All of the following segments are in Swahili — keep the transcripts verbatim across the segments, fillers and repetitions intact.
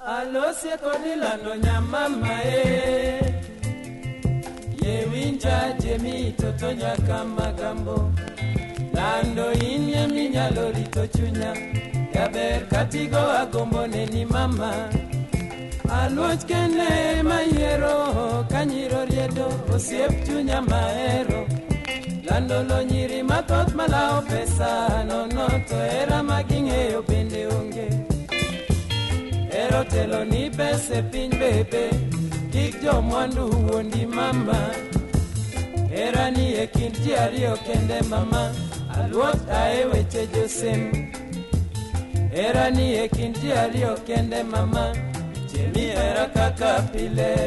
Alosie kodilano nyamama e Ye winja jemi toto nyaka magambo Lando inye minyalo rito chunya Yaber katigo agombo neni mama Aluoch kene mayero Kanyiro riedo osiep chunya maero Lando lo nyiri matot malao pesa No no to era maging'eyo bende onge Ero telo ni pese piny bebe Kik jo mwandu wuondi mama Era ni e kind ji ariyo kende mama Aluot ae weche josem Era ni e kind ji ariyo kende mama Jemi era kaka pile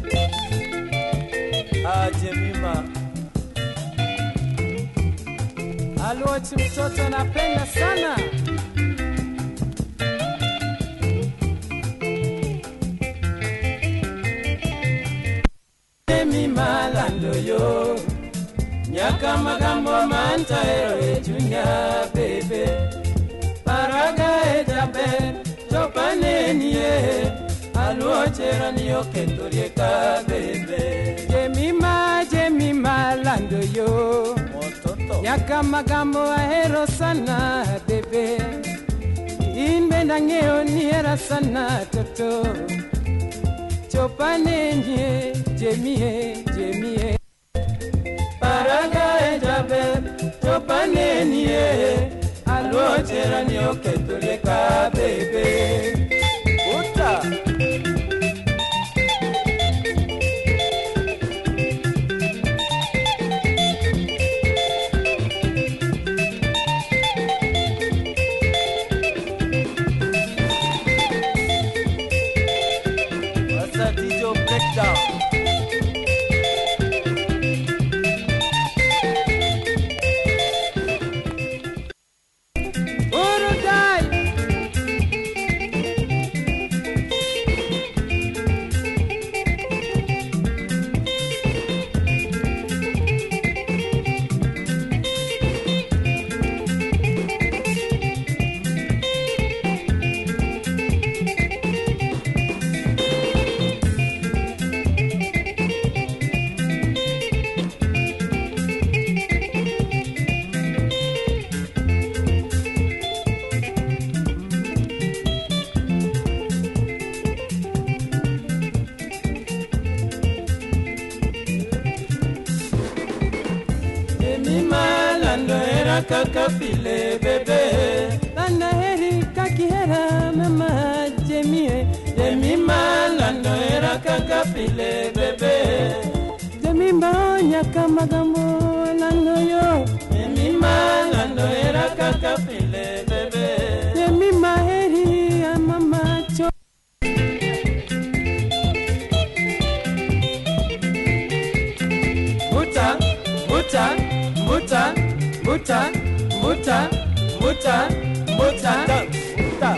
Ah Jemima Aluot mtoto napenda sana Jemima lando yo Nyaka magambo manta ero e chunya bebe Paraga e jaber Chopane niye Aluochera niyo kentorie ka bebe Jemima, Jemima lando yo Nyaka magambo ahero sana bebe Inbe nangeo niera sana toto Chopane niye Jemie, Jemie Paraga e jaber Chopane niye Aluochera niyo kentorie ka bebe Uta Breakdown. Kaka pile bebe Landa heri kakihera mama Jemie Jemima lando era kaka pile bebe Jemima nyaka magambo lando yo Jemima lando era kaka pile bebe Jemima heri ya mama cho Muta, muta, muta Muta, muta, muta, muta, muta.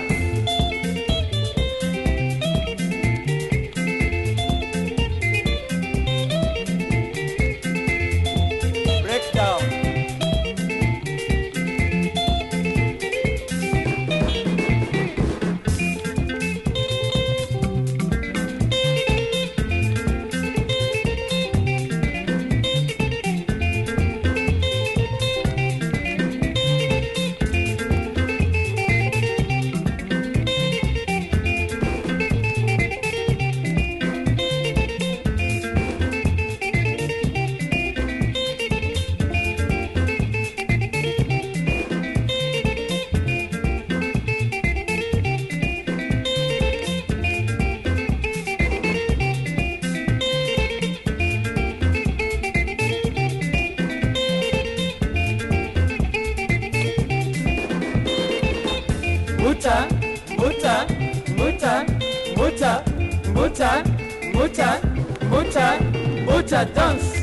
Breakdown. Muta, muta, muta, muta, muta, muta, muta, muta, dance.